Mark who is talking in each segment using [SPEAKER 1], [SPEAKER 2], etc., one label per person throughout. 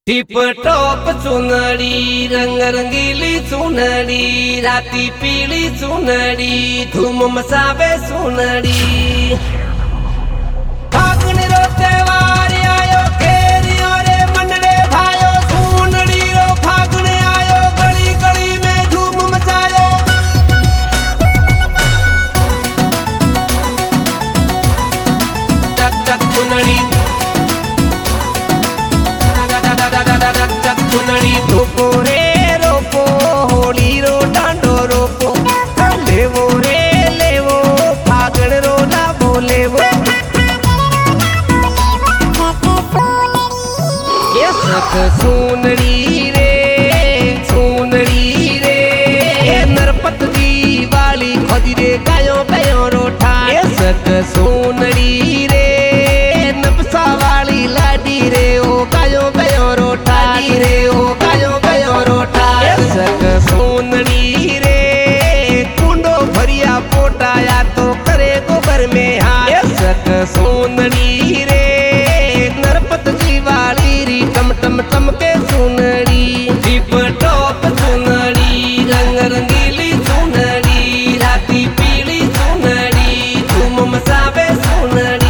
[SPEAKER 1] Tip top चुनरी रंग रंगीली चुनरी राती पीली चुनरी धूम मचावे चुनरी फागुन रो त्योहार आयो केरियो रे मनरे भायो चुनरी रो फागुन आयो गली गली में धूम मचायो टक टक चुनरी चुनरी रोपो रे रोपो होली रो डांडो रोपो लेवो रे लेवो फागण रो ना बोलेवो ये सख सुनरी रे नरपत जी वाली खोदी रे गायो बयो रोठा ये सख सुनरी रे नपसा वाली लाडी रे ओ गायो बयो रोठा रे ओ गायो बयो रोठा सक सोनड़ी रे कुंडो भरिया पोटाया तो करे गोबर में हाय सक सोनड़ी रे नरपत जी वाली री टम टम टम के सुनड़ी टिप टॉप सुनड़ी रंग रंगीली सुनड़ी राती पीली सुनड़ी धूम मचावे सुनड़ी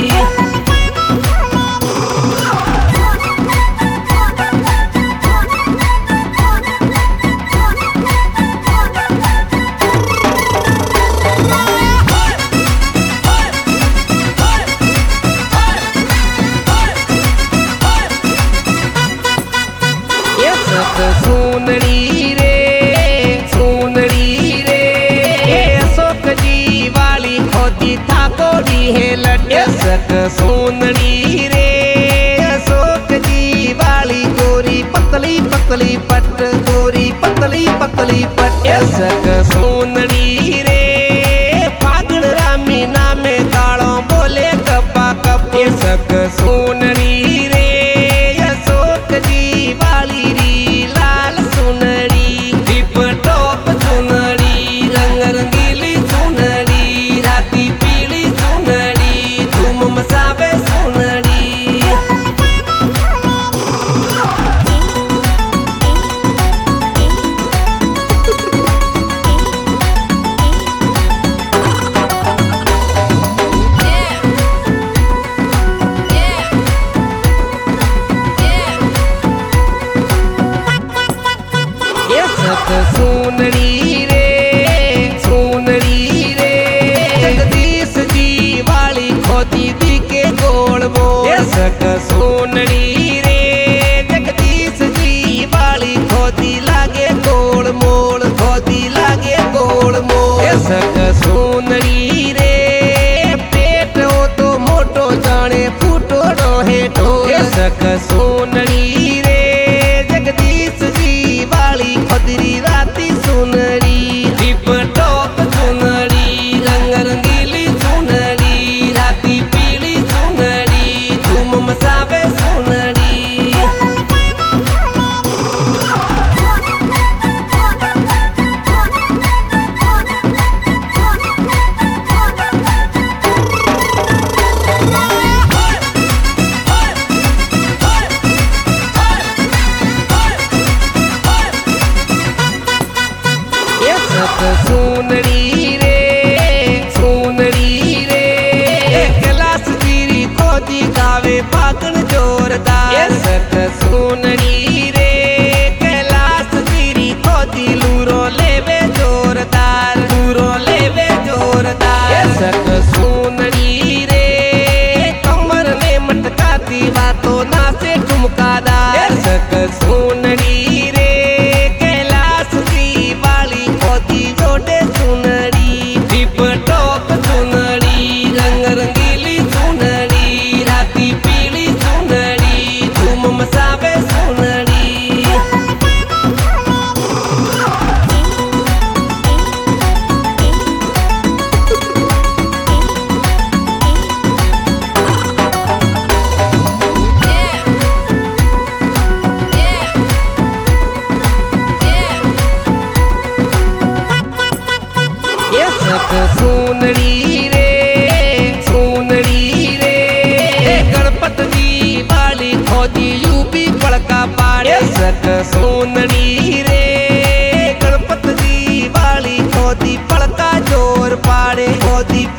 [SPEAKER 1] सुनड़ी रे अशोक जी वाली खोदी था कोड़ी है लड्डे सक सुनड़ी रे अशोक जी वाली गोरी पतली पतली पट गोरी पतली पतली पट सक सुनड़ी रे फागुन रामी नामे कालो बोले कपा कप सक सुनड़ी रे अशोक जी वाली री लाल सुनड़ी टिप टॉप सुनड़ी रंग रंगीली सुनड़ी राती पीली सुनड़ी धूम मचावे सुनड़ी सुनड़ी रे जगदीश जी वाली खोदी दी के गोल वो सक सुनड़ी रे जगदीश जी वाली खोदी लागे गोल मोल खोदी लागे गोल मोल सक सुनड़ी रे पेट हो तो मोटो जाने फूटो रोहे ढोल सक सुनड़ी रे जगदीश जी वाली खोदरी राती सुनड़ी टिप टॉप सुनड़ी रंग रंगीली सुनड़ी राती पीली सुनड़ी धूम मचावे सुनड़ी सुनड़ी रे कैलाश जीरी खोदी गावे फागुन जोरदार सक सुनड़ी रे कैलाश जीरी खोदी लूरो लेवे जोरदार सक सुनड़ी रे कमर में मटकाती बातो ना से ठुमकादार सक सुनड़ी रे कैलाश जी वाली खोदी जोड़े सुनड़ी टिप टॉप सुनड़ी रंग रंगीली सुनड़ी राती पीली सुनड़ी धूम मचावे सुनड़ी
[SPEAKER 2] Yeah.
[SPEAKER 1] भी पड़का पाड़े सक सोनड़ी रे गणपत दी वाली खोदी पड़का जोर पाड़े खोदी